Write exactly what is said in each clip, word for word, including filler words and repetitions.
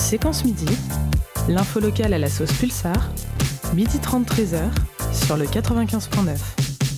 Séquence Midi, l'info locale à la sauce Pulsar, midi trente treize heures sur le quatre-vingt-quinze virgule neuf.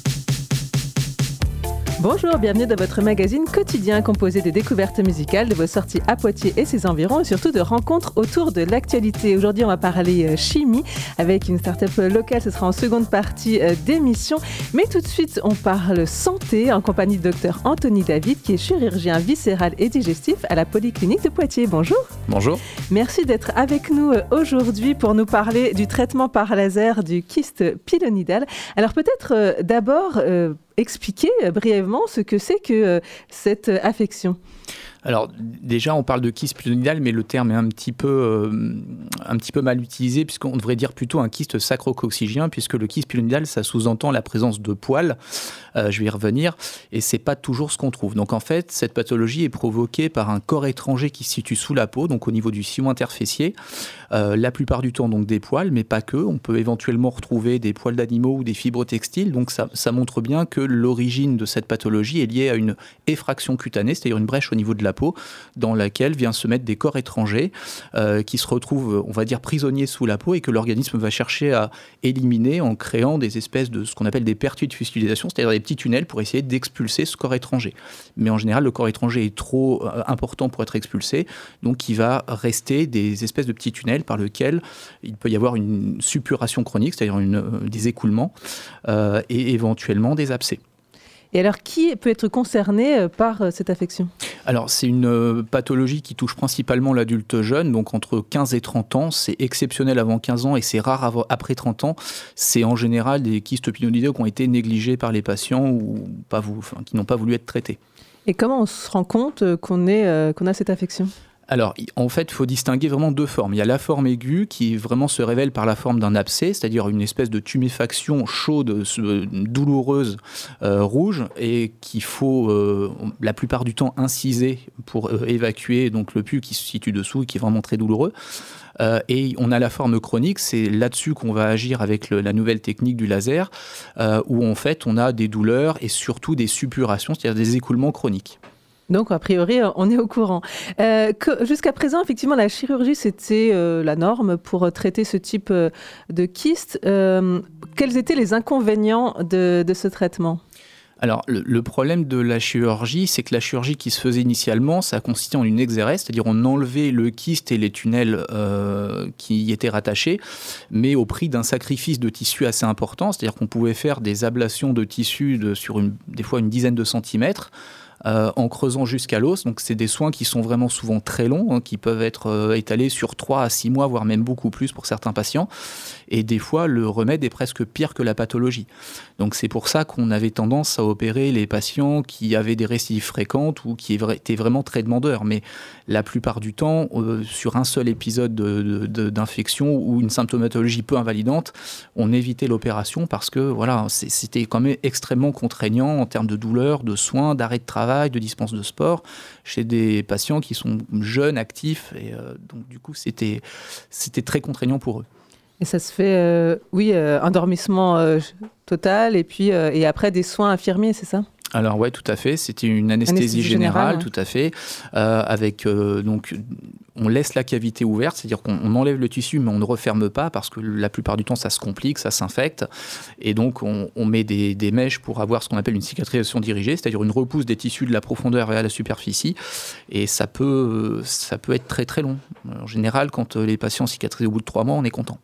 Bonjour, bienvenue dans votre magazine quotidien composé de découvertes musicales, de vos sorties à Poitiers et ses environs et surtout de rencontres autour de l'actualité. Aujourd'hui, on va parler chimie avec une start-up locale, ce sera en seconde partie d'émission. Mais tout de suite, on parle santé en compagnie du docteur Anthony David qui est chirurgien viscéral et digestif à la Polyclinique de Poitiers. Bonjour. Bonjour. Merci d'être avec nous aujourd'hui pour nous parler du traitement par laser du kyste pilonidal. Alors peut-être euh, d'abord... Euh, expliquer brièvement ce que c'est que euh, cette affection. Alors déjà, on parle de kyste pilonidal, mais le terme est un petit peu, euh, un petit peu mal utilisé puisqu'on devrait dire plutôt un kyste sacro-coccygien puisque le kyste pilonidal, ça sous-entend la présence de poils. Euh, je vais y revenir et c'est pas toujours ce qu'on trouve. Donc en fait, cette pathologie est provoquée par un corps étranger qui se situe sous la peau, donc au niveau du sillon interfécier. Euh, la plupart du temps, donc des poils, mais pas que. On peut éventuellement retrouver des poils d'animaux ou des fibres textiles. Donc ça, ça montre bien que l'origine de cette pathologie est liée à une effraction cutanée, c'est-à-dire une brèche au niveau de la peau dans laquelle viennent se mettre des corps étrangers euh, qui se retrouvent, on va dire, prisonniers sous la peau et que l'organisme va chercher à éliminer en créant des espèces de ce qu'on appelle des pertuis de fustulisation, c'est-à-dire des petits tunnels pour essayer d'expulser ce corps étranger. Mais en général, le corps étranger est trop euh, important pour être expulsé, donc il va rester des espèces de petits tunnels par lesquels il peut y avoir une suppuration chronique, c'est-à-dire une, euh, des écoulements euh, et éventuellement des abcès. Et alors, qui peut être concerné par cette affection ? Alors, c'est une pathologie qui touche principalement l'adulte jeune, donc entre quinze et trente ans. C'est exceptionnel avant quinze ans et c'est rare après trente ans. C'est en général des kystes pilonidaux qui ont été négligés par les patients ou pas, enfin, qui n'ont pas voulu être traités. Et comment on se rend compte qu'on, est, euh, qu'on a cette affection ? Alors, en fait, il faut distinguer vraiment deux formes. Il y a la forme aiguë qui vraiment se révèle par la forme d'un abcès, c'est-à-dire une espèce de tuméfaction chaude, douloureuse, euh, rouge, et qu'il faut euh, la plupart du temps inciser pour euh, évacuer donc, le pus qui se situe dessous et qui est vraiment très douloureux. Euh, et on a la forme chronique, c'est là-dessus qu'on va agir avec le, la nouvelle technique du laser, euh, où en fait on a des douleurs et surtout des suppurations, c'est-à-dire des écoulements chroniques. Donc, a priori, on est au courant. Euh, que, jusqu'à présent, effectivement, la chirurgie, c'était euh, la norme pour traiter ce type euh, de kyste. Euh, quels étaient les inconvénients de, de ce traitement ? Alors, le, le problème de la chirurgie, c'est que la chirurgie qui se faisait initialement, ça consistait en une exérèse, c'est-à-dire on enlevait le kyste et les tunnels euh, qui y étaient rattachés, mais au prix d'un sacrifice de tissu assez important, c'est-à-dire qu'on pouvait faire des ablations de tissu de, sur une, des fois une dizaine de centimètres, Euh, en creusant jusqu'à l'os. Donc c'est des soins qui sont vraiment souvent très longs, hein, qui peuvent être euh, étalés sur trois à six mois, voire même beaucoup plus pour certains patients. Et des fois, le remède est presque pire que la pathologie. Donc c'est pour ça qu'on avait tendance à opérer les patients qui avaient des récidives fréquentes ou qui étaient vraiment très demandeurs. Mais la plupart du temps, euh, sur un seul épisode de, de, de, d'infection ou une symptomatologie peu invalidante, on évitait l'opération parce que voilà, c'était quand même extrêmement contraignant en termes de douleur, de soins, d'arrêt de travail, de dispense de sport chez des patients qui sont jeunes, actifs et euh, donc du coup c'était, c'était très contraignant pour eux. Et ça se fait, euh, oui, euh, endormissement euh, total et puis euh, et après des soins infirmiers, c'est ça ? Alors ouais, tout à fait. C'était une anesthésie, anesthésie générale, générale ouais. Tout à fait. Euh, avec euh, donc, on laisse la cavité ouverte, c'est-à-dire qu'on on enlève le tissu, mais on ne referme pas parce que la plupart du temps, ça se complique, ça s'infecte, et donc on, on met des, des mèches pour avoir ce qu'on appelle une cicatrisation dirigée, c'est-à-dire une repousse des tissus de la profondeur vers la superficie, et ça peut, ça peut être très très long. En général, quand les patients cicatrisent au bout de trois mois, on est content.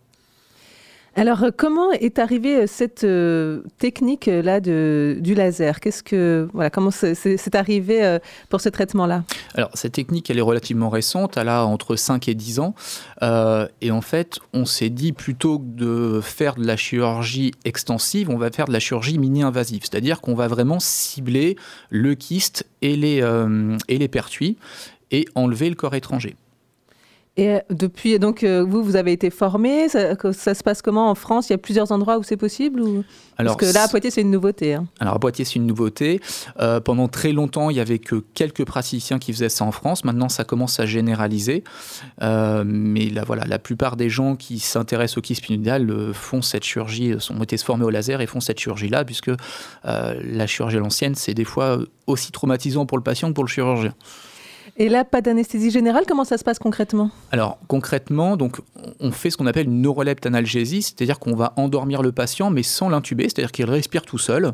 Alors, comment est arrivée cette euh, technique-là de, du laser ? Qu'est-ce que, voilà, comment c'est, c'est, c'est arrivé euh, pour ce traitement-là ? Alors, cette technique, elle est relativement récente, elle a entre cinq et dix ans. Euh, et en fait, on s'est dit, plutôt que de faire de la chirurgie extensive, on va faire de la chirurgie mini-invasive. C'est-à-dire qu'on va vraiment cibler le kyste et les, euh, et les pertuis et enlever le corps étranger. Et depuis, donc, euh, vous, vous avez été formé, ça, ça se passe comment en France ? Il y a plusieurs endroits où c'est possible ou... Alors, Parce que là, à Poitiers, c'est une nouveauté. Hein. Alors, à Poitiers, c'est une nouveauté. Euh, pendant très longtemps, il n'y avait que quelques praticiens qui faisaient ça en France. Maintenant, ça commence à généraliser. Euh, mais là, voilà, la plupart des gens qui s'intéressent au kyste pilonidal euh, font cette chirurgie, ont été formés au laser et font cette chirurgie-là, puisque euh, la chirurgie à l'ancienne, c'est des fois aussi traumatisant pour le patient que pour le chirurgien. Et là, pas d'anesthésie générale, comment ça se passe concrètement ? Alors concrètement, donc, on fait ce qu'on appelle une neurolepte analgésie, c'est-à-dire qu'on va endormir le patient mais sans l'intuber, c'est-à-dire qu'il respire tout seul.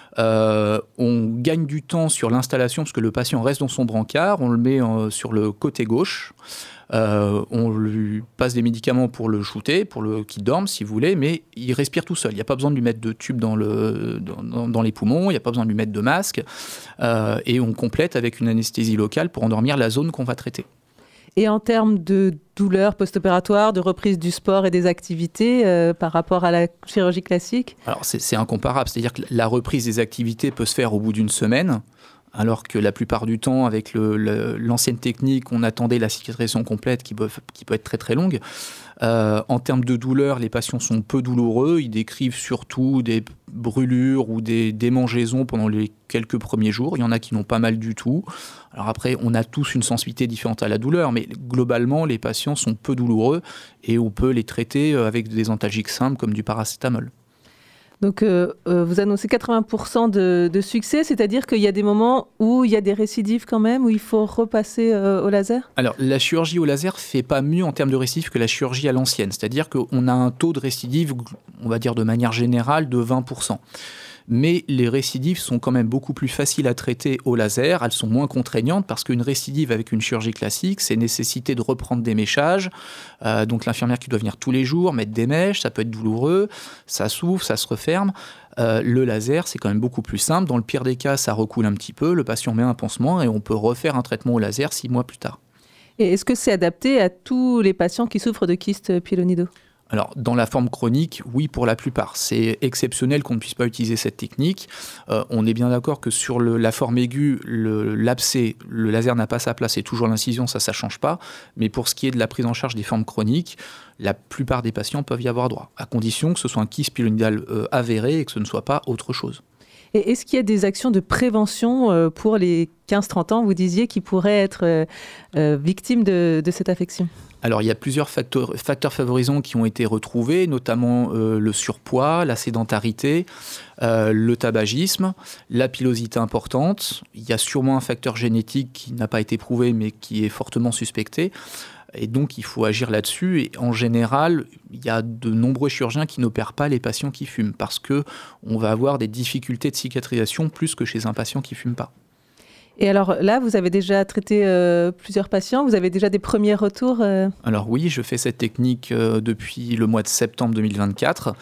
Euh, on gagne du temps sur l'installation parce que le patient reste dans son brancard, on le met euh, sur le côté gauche. Euh, on lui passe des médicaments pour le shooter, pour le, qu'il dorme si vous voulez, mais il respire tout seul. Il n'y a pas besoin de lui mettre de tube dans, le, dans, dans les poumons, il n'y a pas besoin de lui mettre de masque. Euh, et on complète avec une anesthésie locale pour endormir la zone qu'on va traiter. Et en termes de douleur post-opératoire, de reprise du sport et des activités euh, par rapport à la chirurgie classique ? Alors c'est, c'est incomparable, c'est-à-dire que la reprise des activités peut se faire au bout d'une semaine. Alors que la plupart du temps, avec le, le, l'ancienne technique, on attendait la cicatrisation complète qui peut, qui peut être très très longue. Euh, en termes de douleur, les patients sont peu douloureux. Ils décrivent surtout des brûlures ou des démangeaisons pendant les quelques premiers jours. Il y en a qui n'ont pas mal du tout. Alors après, on a tous une sensibilité différente à la douleur, mais globalement, les patients sont peu douloureux et on peut les traiter avec des antalgiques simples comme du paracétamol. Donc, euh, euh, vous annoncez quatre-vingts pour cent de, de succès, c'est-à-dire qu'il y a des moments où il y a des récidives quand même, où il faut repasser euh, au laser ? Alors, la chirurgie au laser ne fait pas mieux en termes de récidive que la chirurgie à l'ancienne. C'est-à-dire qu'on a un taux de récidive, on va dire de manière générale, de vingt pour cent. Mais les récidives sont quand même beaucoup plus faciles à traiter au laser, elles sont moins contraignantes parce qu'une récidive avec une chirurgie classique, c'est nécessité de reprendre des méchages, euh, donc l'infirmière qui doit venir tous les jours, mettre des mèches, ça peut être douloureux, ça s'ouvre, ça se referme. Euh, le laser, c'est quand même beaucoup plus simple, dans le pire des cas, ça recoule un petit peu, le patient met un pansement et on peut refaire un traitement au laser six mois plus tard. Et est-ce que c'est adapté à tous les patients qui souffrent de kystes pyélonidaux ? Alors, dans la forme chronique, oui, pour la plupart. C'est exceptionnel qu'on ne puisse pas utiliser cette technique. Euh, on est bien d'accord que sur le, la forme aiguë, le, l'abcès, le laser n'a pas sa place, c'est toujours l'incision, ça, ça ne change pas. Mais pour ce qui est de la prise en charge des formes chroniques, la plupart des patients peuvent y avoir droit, à condition que ce soit un kyste pyélonidal euh, avéré et que ce ne soit pas autre chose. Et est-ce qu'il y a des actions de prévention euh, pour les quinze trente ans, vous disiez, qui pourraient être euh, euh, victimes de, de cette affection ? Alors, il y a plusieurs facteurs, facteurs favorisants qui ont été retrouvés, notamment euh, le surpoids, la sédentarité, euh, le tabagisme, la pilosité importante. Il y a sûrement un facteur génétique qui n'a pas été prouvé, mais qui est fortement suspecté. Et donc, il faut agir là-dessus. Et en général, il y a de nombreux chirurgiens qui n'opèrent pas les patients qui fument parce qu'on va avoir des difficultés de cicatrisation plus que chez un patient qui ne fume pas. Et alors là, vous avez déjà traité euh, plusieurs patients, vous avez déjà des premiers retours euh... Alors oui, je fais cette technique euh, depuis le mois de septembre deux mille vingt-quatre.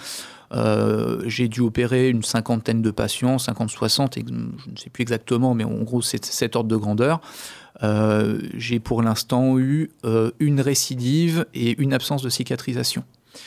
Euh, j'ai dû opérer une cinquantaine de patients, cinquante soixante, je ne sais plus exactement, mais en gros c'est cet ordre de grandeur. Euh, j'ai pour l'instant eu euh, une récidive et une absence de cicatrisation.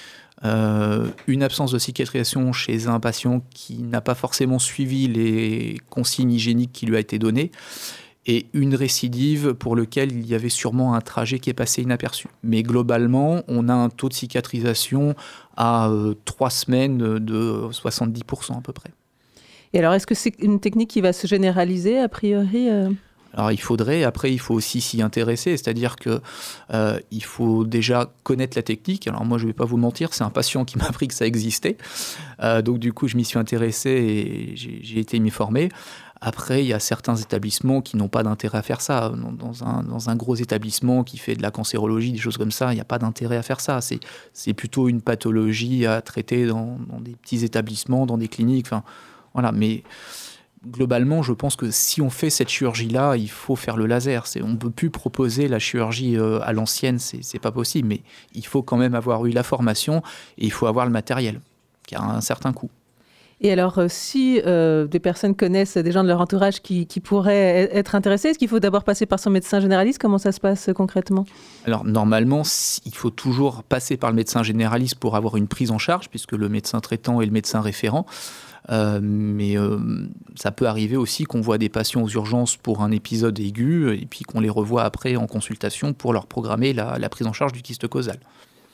Euh, une absence de cicatrisation chez un patient qui n'a pas forcément suivi les consignes hygiéniques qui lui a été données, et une récidive pour lequel il y avait sûrement un trajet qui est passé inaperçu. Mais globalement, on a un taux de cicatrisation à euh, trois semaines de soixante-dix pour cent à peu près. Et alors, est-ce que c'est une technique qui va se généraliser a priori euh... Alors il faudrait, après il faut aussi s'y intéresser, c'est-à-dire qu'il euh, faut déjà connaître la technique. Alors moi je ne vais pas vous mentir, c'est un patient qui m'a appris que ça existait, euh, donc du coup je m'y suis intéressé et j'ai, j'ai été m'y former. Après il y a certains établissements qui n'ont pas d'intérêt à faire ça. Dans un, dans un gros établissement qui fait de la cancérologie, des choses comme ça, il n'y a pas d'intérêt à faire ça. C'est, c'est plutôt une pathologie à traiter dans, dans des petits établissements, dans des cliniques, enfin voilà, mais... Globalement, je pense que si on fait cette chirurgie-là, il faut faire le laser. C'est, on ne peut plus proposer la chirurgie euh, à l'ancienne, c'est, c'est pas possible. Mais il faut quand même avoir eu la formation et il faut avoir le matériel, qui a un certain coût. Et alors, euh, si euh, des personnes connaissent des gens de leur entourage qui, qui pourraient être intéressés, est-ce qu'il faut d'abord passer par son médecin généraliste ? Comment ça se passe euh, concrètement ? Alors, normalement, il faut toujours passer par le médecin généraliste pour avoir une prise en charge, puisque le médecin traitant est le médecin référent. Euh, mais euh, ça peut arriver aussi qu'on voit des patients aux urgences pour un épisode aigu et puis qu'on les revoit après en consultation pour leur programmer la, la prise en charge du kyste causal.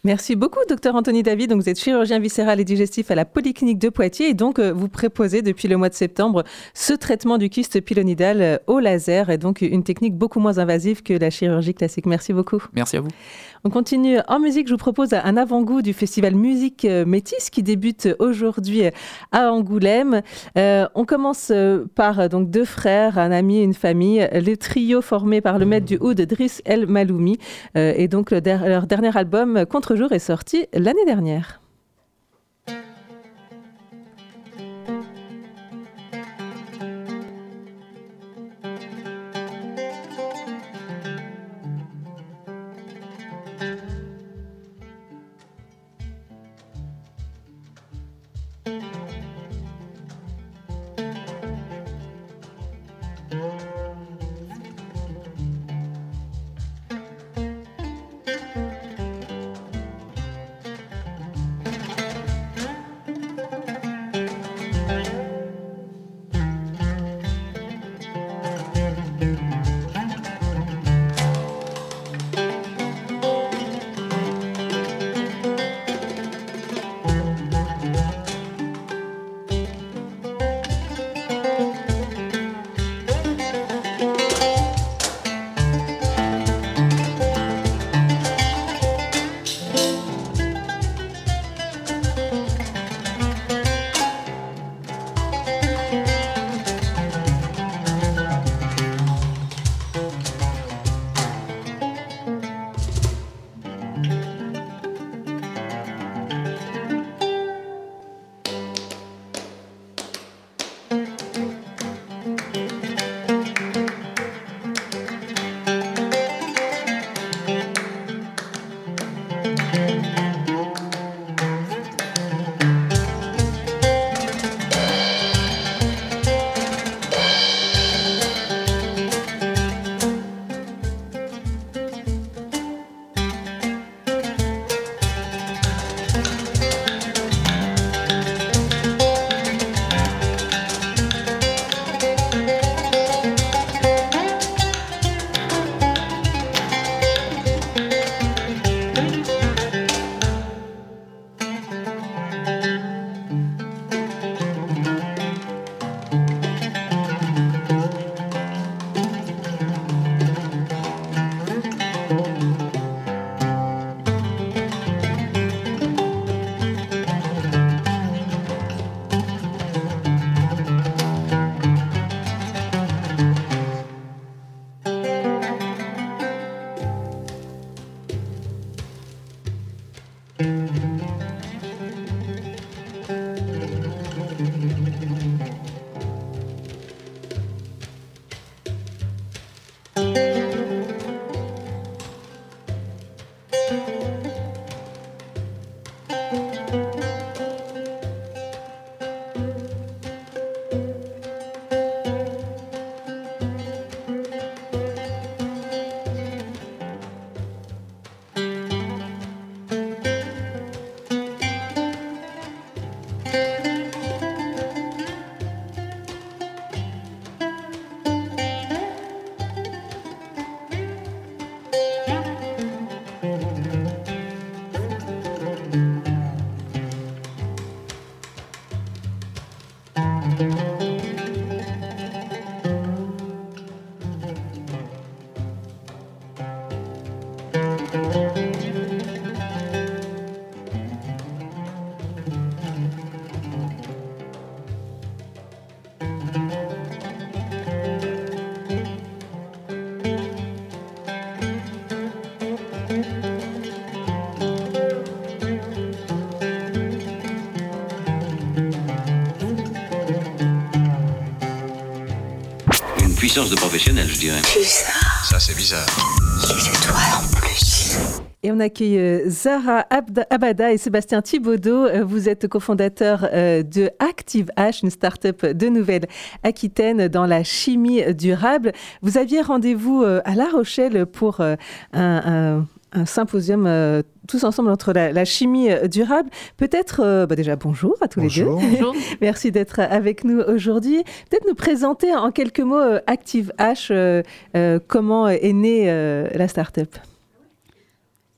Merci beaucoup, docteur Anthony David. Donc, vous êtes chirurgien viscéral et digestif à la Polyclinique de Poitiers et donc euh, vous proposez depuis le mois de septembre ce traitement du kyste pilonidal euh, au laser et donc une technique beaucoup moins invasive que la chirurgie classique. Merci beaucoup. Merci à vous. On continue en musique. Je vous propose un avant-goût du festival Musique Métis qui débute aujourd'hui à Angoulême. Euh, on commence par donc deux frères, un ami et une famille. Le trio formé par le maître du oud Driss El Maloumi. Euh, et donc le der- leur dernier album Contre-jour est sorti l'année dernière. Puissance de professionnel, je dirais. Bizarre. Ça, c'est bizarre. C'est toi en plus. Et on accueille euh, Zara Abda- Abada et Sébastien Thibaudeau. Euh, vous êtes cofondateurs euh, de ActiveH, une start-up de Nouvelle-Aquitaine dans la chimie durable. Vous aviez rendez-vous euh, à La Rochelle pour euh, un, un, un symposium euh, tous ensemble entre la, la chimie durable. Peut-être, euh, bah déjà bonjour à tous bonjour. les deux. Bonjour. Merci d'être avec nous aujourd'hui. Peut-être nous présenter en quelques mots euh, ActiveH, euh, euh, comment est née euh, la start-up.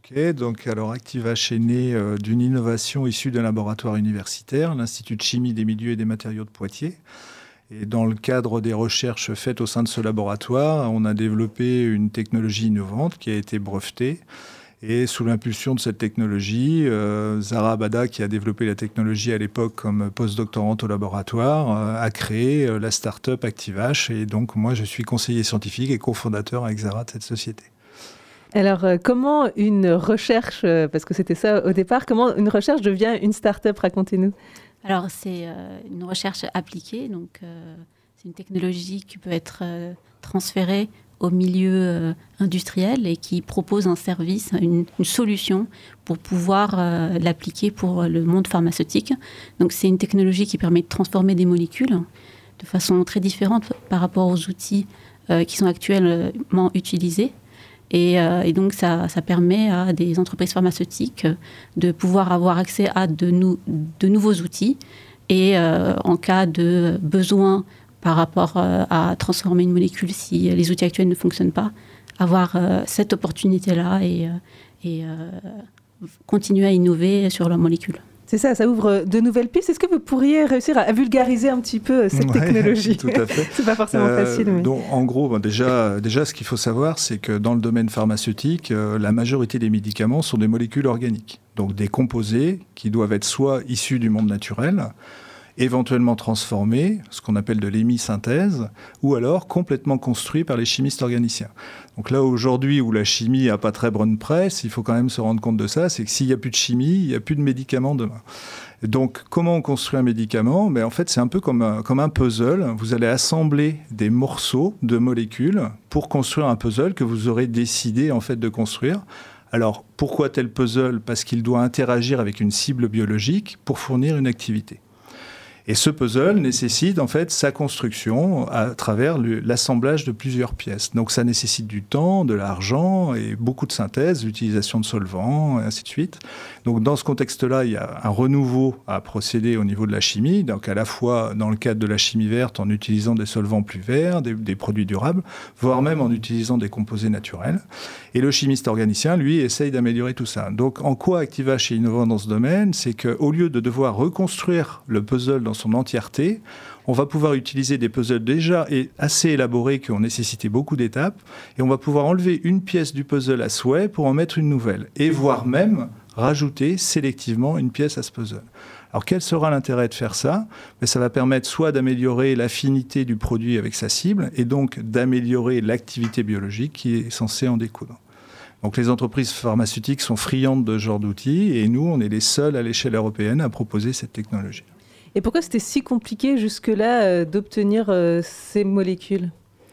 Ok, donc alors ActiVache est né euh, d'une innovation issue d'un laboratoire universitaire, l'Institut de chimie des milieux et des matériaux de Poitiers. Et dans le cadre des recherches faites au sein de ce laboratoire, on a développé une technologie innovante qui a été brevetée. Et sous l'impulsion de cette technologie, euh, Zara Abada, qui a développé la technologie à l'époque comme postdoctorante au laboratoire, euh, a créé euh, la start-up ActiVache. Et donc moi, je suis conseiller scientifique et cofondateur avec Zara de cette société. Alors, euh, comment une recherche, euh, parce que c'était ça au départ, comment une recherche devient une start-up? Racontez-nous. Alors, c'est euh, une recherche appliquée. Donc, euh, c'est une technologie qui peut être euh, transférée au milieu euh, industriel et qui propose un service, une, une solution pour pouvoir euh, l'appliquer pour le monde pharmaceutique. Donc, c'est une technologie qui permet de transformer des molécules de façon très différente par rapport aux outils euh, qui sont actuellement utilisés. Et, euh, et donc, ça, ça permet à des entreprises pharmaceutiques de pouvoir avoir accès à de, nou- de nouveaux outils et euh, en cas de besoin par rapport euh, à transformer une molécule si les outils actuels ne fonctionnent pas, avoir euh, cette opportunité-là et, euh, et euh, continuer à innover sur leur molécule. C'est ça, ça ouvre de nouvelles pistes. Est-ce que vous pourriez réussir à vulgariser un petit peu cette Ouais, technologie? Tout à fait. C'est pas forcément euh, facile. Mais... Donc, en gros, ben déjà, déjà, ce qu'il faut savoir, c'est que dans le domaine pharmaceutique, euh, la majorité des médicaments sont des molécules organiques. Donc des composés qui doivent être soit issus du monde naturel, éventuellement transformés, ce qu'on appelle de l'hémisynthèse, ou alors complètement construits par les chimistes organiciens. Donc là, aujourd'hui, où la chimie n'a pas très bonne presse, il faut quand même se rendre compte de ça, c'est que s'il n'y a plus de chimie, il n'y a plus de médicaments demain. Donc, comment on construit un médicament? Ben, en fait, c'est un peu comme un, comme un puzzle. Vous allez assembler des morceaux de molécules pour construire un puzzle que vous aurez décidé en fait, de construire. Alors, pourquoi tel puzzle? Parce qu'il doit interagir avec une cible biologique pour fournir une activité. Et ce puzzle nécessite en fait sa construction à travers le, l'assemblage de plusieurs pièces. Donc ça nécessite du temps, de l'argent et beaucoup de synthèse, l'utilisation de solvants et ainsi de suite. Donc dans ce contexte-là, il y a un renouveau à procéder au niveau de la chimie. Donc à la fois dans le cadre de la chimie verte en utilisant des solvants plus verts, des, des produits durables, voire même en utilisant des composés naturels. Et le chimiste organicien, lui, essaye d'améliorer tout ça. Donc en quoi ActiVache est innovant dans ce domaine? C'est qu'au lieu de devoir reconstruire le puzzle dans son entièreté, on va pouvoir utiliser des puzzles déjà assez élaborés qui ont nécessité beaucoup d'étapes et on va pouvoir enlever une pièce du puzzle à souhait pour en mettre une nouvelle et voire même rajouter sélectivement une pièce à ce puzzle. Alors quel sera l'intérêt de faire ça? Mais ça va permettre soit d'améliorer l'affinité du produit avec sa cible et donc d'améliorer l'activité biologique qui est censée en découdre. Donc les entreprises pharmaceutiques sont friandes de ce genre d'outils et nous, on est les seuls à l'échelle européenne à proposer cette technologie. Et pourquoi c'était si compliqué jusque-là euh, d'obtenir euh, ces molécules?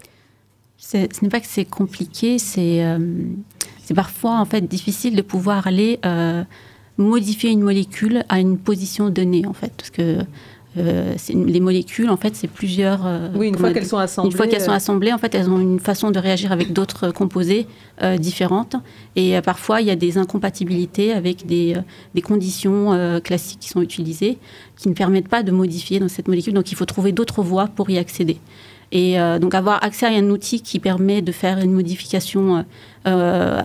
c'est, Ce n'est pas que c'est compliqué, c'est, euh, c'est parfois en fait difficile de pouvoir aller euh, modifier une molécule à une position donnée en fait, parce que euh, c'est une, les molécules en fait c'est plusieurs. Euh, oui, une fois qu'elles sont assemblées. Une fois qu'elles sont assemblées, en fait, elles ont une façon de réagir avec d'autres composés euh, différentes, et euh, parfois il y a des incompatibilités avec des, euh, des conditions euh, classiques qui sont utilisées, qui ne permettent pas de modifier dans cette molécule. Donc il faut trouver d'autres voies pour y accéder. Et euh, donc avoir accès à un outil qui permet de faire une modification euh,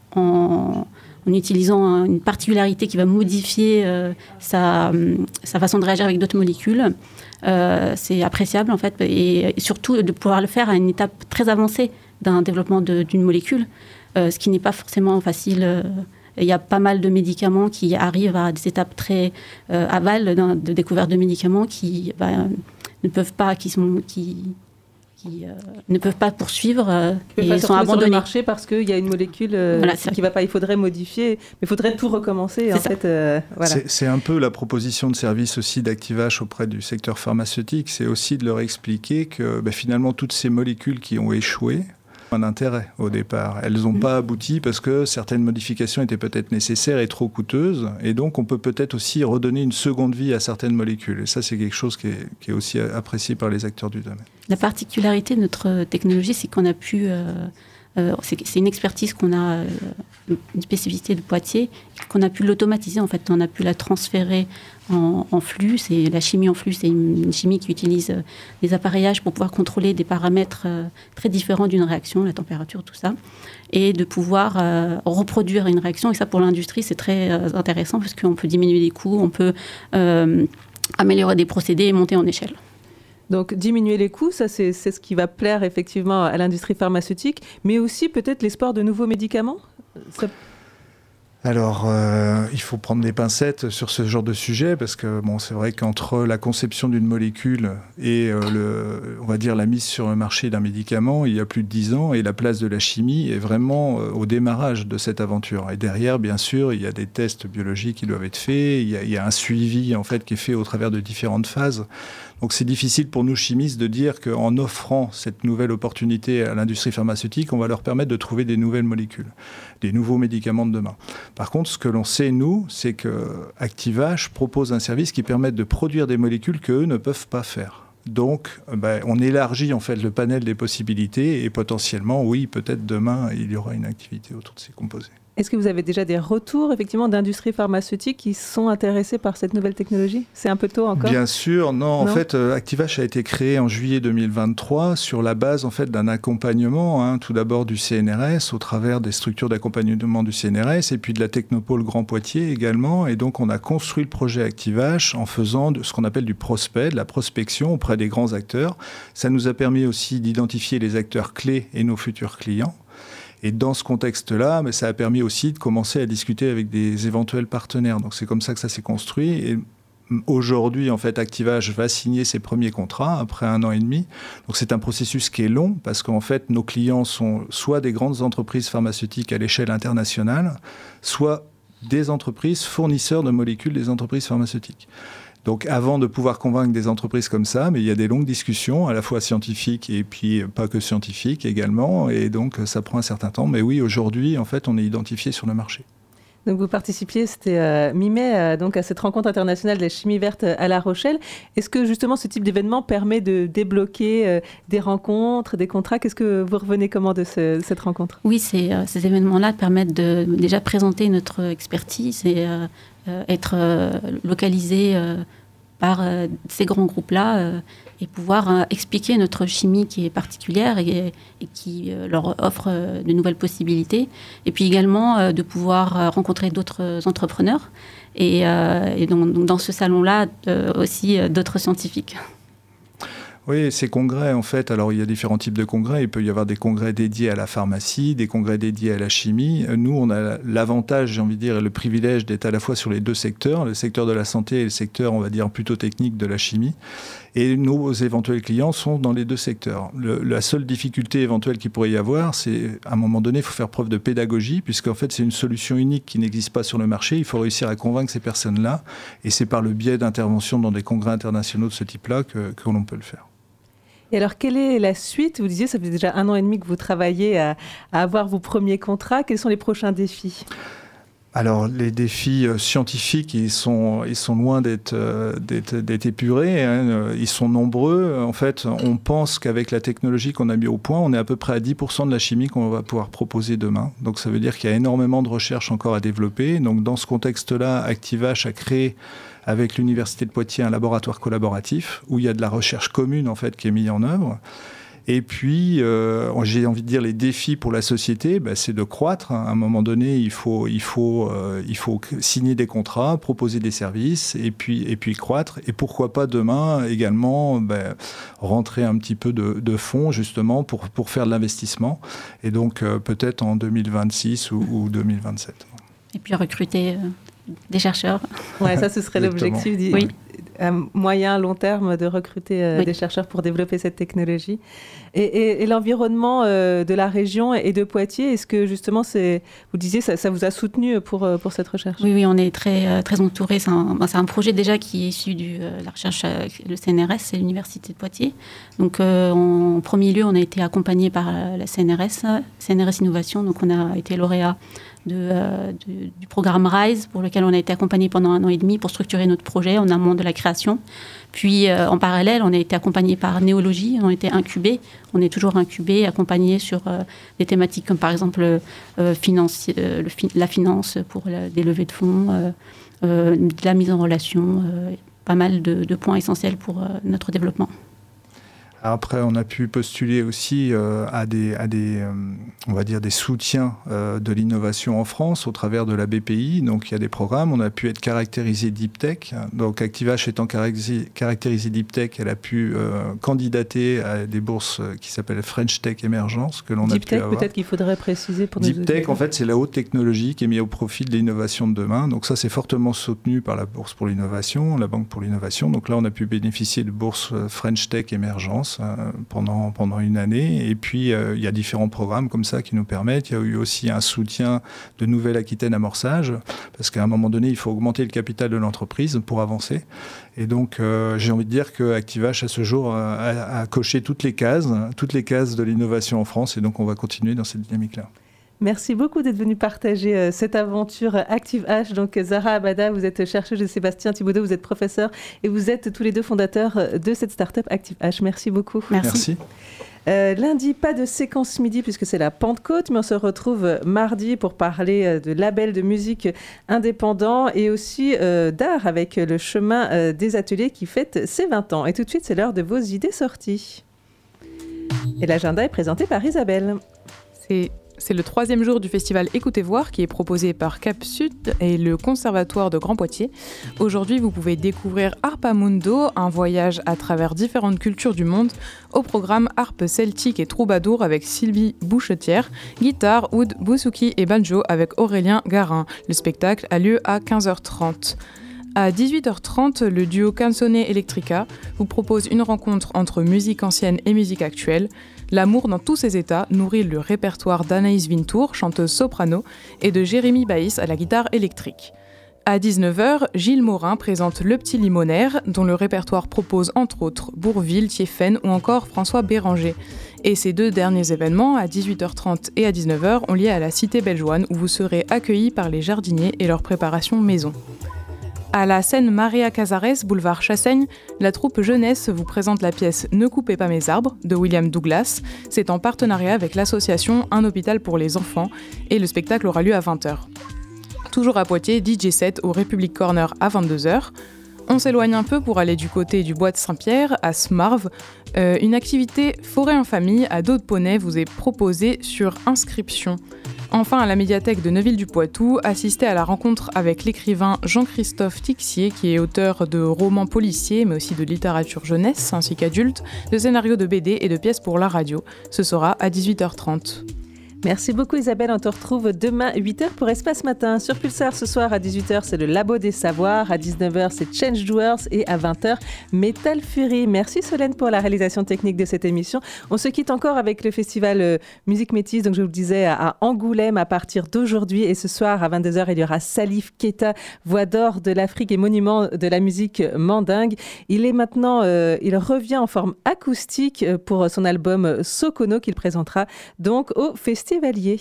en en utilisant une particularité qui va modifier euh, sa, sa façon de réagir avec d'autres molécules. Euh, c'est appréciable, en fait, et, et surtout de pouvoir le faire à une étape très avancée d'un développement de, d'une molécule, euh, ce qui n'est pas forcément facile. Euh, il y a pas mal de médicaments qui arrivent à des étapes très euh, aval de découverte de médicaments qui bah, ne peuvent pas, qui sont... Qui, qui euh, ne peuvent pas poursuivre euh, et pas sont abandonnés sur le marché parce qu'il y a une molécule euh, voilà, qui va pas. Il faudrait modifier, mais il faudrait tout recommencer. En fait, euh, voilà. c'est, c'est un peu la proposition de service aussi d'ActiVache auprès du secteur pharmaceutique, c'est aussi de leur expliquer que bah, finalement toutes ces molécules qui ont échoué ont un intérêt au départ. Elles n'ont mmh. pas abouti parce que certaines modifications étaient peut-être nécessaires et trop coûteuses, et donc on peut peut-être aussi redonner une seconde vie à certaines molécules. Et ça, c'est quelque chose qui est, qui est aussi apprécié par les acteurs du domaine. La particularité de notre technologie, c'est qu'on a pu euh, euh, c'est, c'est une expertise qu'on a, euh, une spécificité de Poitiers, qu'on a pu l'automatiser, en fait, on a pu la transférer en, en flux. C'est, la chimie en flux, c'est une, une chimie qui utilise euh, des appareillages pour pouvoir contrôler des paramètres euh, très différents d'une réaction, la température, tout ça, et de pouvoir euh, reproduire une réaction. Et ça, pour l'industrie, c'est très euh, intéressant, parce qu'on peut diminuer les coûts, on peut euh, améliorer des procédés et monter en échelle. Donc diminuer les coûts, ça c'est, c'est ce qui va plaire effectivement à l'industrie pharmaceutique, mais aussi peut-être l'espoir de nouveaux médicaments ça... Alors, euh, il faut prendre des pincettes sur ce genre de sujet, parce que bon, c'est vrai qu'entre la conception d'une molécule et euh, le, on va dire la mise sur le marché d'un médicament, il y a plus de dix ans, et la place de la chimie est vraiment euh, au démarrage de cette aventure. Et derrière, bien sûr, il y a des tests biologiques qui doivent être faits, il y a, il y a un suivi en fait qui est fait au travers de différentes phases. Donc c'est difficile pour nous chimistes de dire qu'en offrant cette nouvelle opportunité à l'industrie pharmaceutique, on va leur permettre de trouver des nouvelles molécules, des nouveaux médicaments de demain. Par contre, ce que l'on sait, nous, c'est que Activage propose un service qui permet de produire des molécules qu'eux ne peuvent pas faire. Donc, ben, on élargit en fait le panel des possibilités et potentiellement, oui, peut-être demain, il y aura une activité autour de ces composés. Est-ce que vous avez déjà des retours effectivement d'industries pharmaceutiques qui sont intéressées par cette nouvelle technologie ? C'est un peu tôt encore ? Bien sûr, non. non en fait, euh, Activage a été créé en juillet deux mille vingt-trois sur la base en fait d'un accompagnement, hein, tout d'abord du C N R S au travers des structures d'accompagnement du C N R S et puis de la Technopôle Grand Poitiers également. Et donc, on a construit le projet Activage en faisant de ce qu'on appelle du prospect, de la prospection auprès des grands acteurs. Ça nous a permis aussi d'identifier les acteurs clés et nos futurs clients. Et dans ce contexte-là, mais ça a permis aussi de commencer à discuter avec des éventuels partenaires. Donc c'est comme ça que ça s'est construit. Et aujourd'hui, en fait, Activage va signer ses premiers contrats après un an et demi. Donc c'est un processus qui est long parce qu'en fait, nos clients sont soit des grandes entreprises pharmaceutiques à l'échelle internationale, soit des entreprises fournisseurs de molécules des entreprises pharmaceutiques. Donc avant de pouvoir convaincre des entreprises comme ça, mais il y a des longues discussions, à la fois scientifiques et puis pas que scientifiques également, et donc ça prend un certain temps. Mais oui, aujourd'hui, en fait, on est identifié sur le marché. Donc vous participiez, c'était euh, mi-mai, euh, donc à cette rencontre internationale de la chimie verte à La Rochelle. Est-ce que justement ce type d'événement permet de débloquer euh, des rencontres, des contrats ? Qu'est-ce que vous revenez comment de ce, cette rencontre ? Oui, c'est, euh, ces événements-là permettent de déjà présenter notre expertise et euh, euh, être euh, localisé euh, par euh, ces grands groupes-là euh, et pouvoir euh, expliquer notre chimie qui est particulière et, et qui euh, leur offre euh, de nouvelles possibilités. Et puis également euh, de pouvoir euh, rencontrer d'autres entrepreneurs et, euh, et donc, donc dans ce salon-là euh, aussi euh, d'autres scientifiques. Oui, ces congrès, en fait, alors il y a différents types de congrès. Il peut y avoir des congrès dédiés à la pharmacie, des congrès dédiés à la chimie. Nous, on a l'avantage, j'ai envie de dire, et le privilège d'être à la fois sur les deux secteurs, le secteur de la santé et le secteur, on va dire, plutôt technique de la chimie. Et nos éventuels clients sont dans les deux secteurs. Le, la seule difficulté éventuelle qu'il pourrait y avoir, c'est, à un moment donné, il faut faire preuve de pédagogie, puisqu'en fait, c'est une solution unique qui n'existe pas sur le marché. Il faut réussir à convaincre ces personnes-là. Et c'est par le biais d'interventions dans des congrès internationaux de ce type-là que, que l'on peut le faire. Et alors, quelle est la suite ? Vous disiez, ça fait déjà un an et demi que vous travaillez à, à avoir vos premiers contrats. Quels sont les prochains défis ? Alors, les défis euh, scientifiques, ils sont, ils sont loin d'être, euh, d'être, d'être épurés. Hein. Ils sont nombreux. En fait, on pense qu'avec la technologie qu'on a mis au point, on est à peu près à dix pour cent de la chimie qu'on va pouvoir proposer demain. Donc, ça veut dire qu'il y a énormément de recherches encore à développer. Donc, dans ce contexte-là, Activage a créé avec l'Université de Poitiers un laboratoire collaboratif où il y a de la recherche commune en fait qui est mise en œuvre. Et puis, euh, j'ai envie de dire les défis pour la société, ben, c'est de croître. À un moment donné, il faut, il faut, euh, il faut signer des contrats, proposer des services, et puis, et puis croître. Et pourquoi pas demain également ben, rentrer un petit peu de, de fonds justement pour, pour faire de l'investissement. Et donc euh, peut-être en deux mille vingt-six ou, ou deux mille vingt-sept. Et puis recruter euh, des chercheurs. Ouais, ça ce serait l'objectif. Du... Oui. À moyen, long terme, de recruter euh, oui. des chercheurs pour développer cette technologie. Et, et, et l'environnement euh, de la région et de Poitiers, est-ce que justement, c'est, vous disiez, ça, ça vous a soutenu pour, pour cette recherche ? Oui, oui, on est très, très entourés. C'est un, c'est un projet déjà qui est issu de euh, la recherche, euh, le C N R S, c'est l'Université de Poitiers. Donc, euh, en premier lieu, on a été accompagné par la C N R S, C N R S Innovation. Donc, on a été lauréat de, euh, de, du programme RISE, pour lequel on a été accompagné pendant un an et demi pour structurer notre projet en amont de la création. Puis, euh, en parallèle, on a été accompagné par Néologie, on a été incubé, on est toujours incubé, accompagné sur euh, des thématiques comme par exemple euh, finance, euh, le fi- la finance pour la, des levées de fonds, euh, euh, de la mise en relation, euh, pas mal de, de points essentiels pour euh, notre développement. Après, on a pu postuler aussi euh, à des, à des euh, on va dire des soutiens euh, de l'innovation en France au travers de la B P I. Donc, il y a des programmes. On a pu être caractérisé Deep Tech. Donc, ActiveH étant caractérisé, caractérisé Deep Tech, elle a pu euh, candidater à des bourses qui s'appellent French Tech Emergence que l'on Deep a pu Tech, avoir. peut-être qu'il faudrait préciser pour nos Deep Tech, en fait, c'est la haute technologie qui est mise au profit de l'innovation de demain. Donc, ça, c'est fortement soutenu par la Bourse pour l'innovation, la Banque pour l'innovation. Donc là, on a pu bénéficier de bourses French Tech Emergence pendant, pendant une année. Et puis, euh, il y a différents programmes comme ça qui nous permettent. Il y a eu aussi un soutien de Nouvelle-Aquitaine Amorçage, parce qu'à un moment donné, il faut augmenter le capital de l'entreprise pour avancer. Et donc, euh, j'ai envie de dire que ActiveH, à ce jour, a, a, a coché toutes les cases, toutes les cases de l'innovation en France. Et donc, on va continuer dans cette dynamique-là. Merci beaucoup d'être venu partager euh, cette aventure ActiveH. Donc, Zahra Abada, vous êtes chercheuse, et Sébastien Thibaudeau, vous êtes professeur et vous êtes tous les deux fondateurs de cette start-up ActiveH. Merci beaucoup. Merci. Merci. Euh, lundi, pas de séquence midi puisque c'est la Pentecôte, mais on se retrouve mardi pour parler de labels de musique indépendants et aussi euh, d'art avec le chemin euh, des ateliers qui fête ses vingt ans. Et tout de suite, c'est l'heure de vos idées sorties. Et l'agenda est présenté par Isabelle. C'est... C'est le troisième jour du festival Écoutez Voir qui est proposé par Cap Sud et le Conservatoire de Grand Poitiers. Aujourd'hui, vous pouvez découvrir Harpamundo, un voyage à travers différentes cultures du monde, au programme harpe celtique et troubadour avec Sylvie Bouchetière, guitare, oud, bouzouki et banjo avec Aurélien Garin. Le spectacle a lieu à quinze heures trente. À dix-huit heures trente, le duo Canzone Electrica vous propose une rencontre entre musique ancienne et musique actuelle. L'amour dans tous ses états nourrit le répertoire d'Anaïs Vintour, chanteuse soprano, et de Jérémy Baïs à la guitare électrique. À dix-neuf heures, Gilles Morin présente Le Petit Limonaire, dont le répertoire propose entre autres Bourvil, Thiéphène ou encore François Béranger. Et ces deux derniers événements, à dix-huit heures trente et à dix-neuf heures, ont lieu à la Cité Belgeoine où vous serez accueillis par les jardiniers et leur préparation maison. À la scène Maria Casares, boulevard Chassaigne, la troupe jeunesse vous présente la pièce Ne coupez pas mes arbres de William Douglas. C'est en partenariat avec l'association Un hôpital pour les enfants et le spectacle aura lieu à vingt heures. Toujours à Poitiers, D J set au République Corner à vingt-deux heures. On s'éloigne un peu pour aller du côté du bois de Saint-Pierre, à Smarve. Euh, une activité forêt en famille à dos de poney vous est proposée sur inscription. Enfin, à la médiathèque de Neuville-du-Poitou, assistez à la rencontre avec l'écrivain Jean-Christophe Tixier, qui est auteur de romans policiers, mais aussi de littérature jeunesse, ainsi qu'adulte, de scénarios de B D et de pièces pour la radio. Ce sera à dix-huit heures trente. Merci beaucoup Isabelle, on te retrouve demain huit heures pour Espace Matin. Sur Pulsar ce soir à dix-huit heures, c'est le Labo des Savoirs, à dix-neuf heures, c'est Change Doers et à vingt heures, Metal Fury. Merci Solène pour la réalisation technique de cette émission. On se quitte encore avec le festival euh, Musique Métisse, donc je vous le disais, à, à Angoulême à partir d'aujourd'hui. Et ce soir à vingt-deux heures, il y aura Salif Keita, voix d'or de l'Afrique et monument de la musique mandingue. Il est maintenant, euh, il revient en forme acoustique pour son album Sokono qu'il présentera donc au festival. Valier.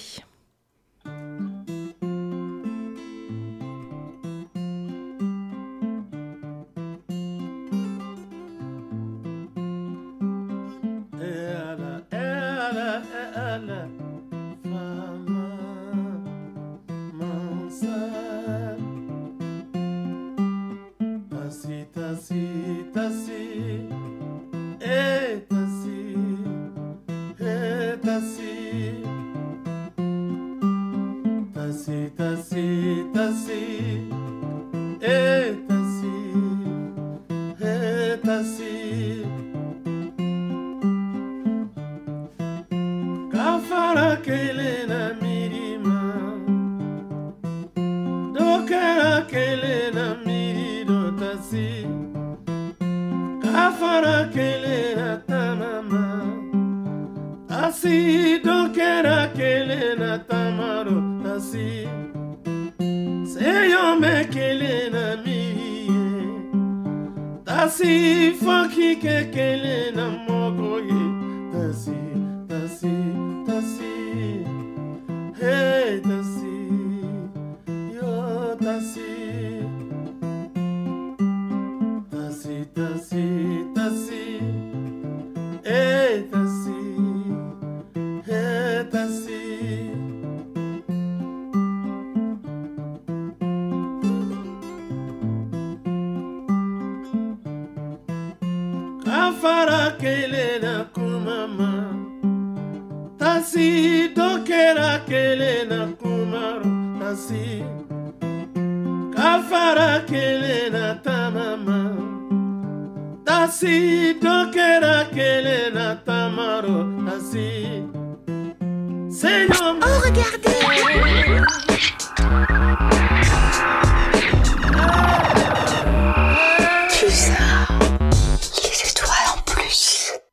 Tasi funky kekele na mogoye. Tasi, tasi, tasi. Hey, tasi. tasi, eh, tasi. Kafara kele na kumama, tasi dokera kele na kumaro, tasi. Kafara kele na tamama, tasi dokera kele na tamaro, tasi. Seigneur, oh regardez,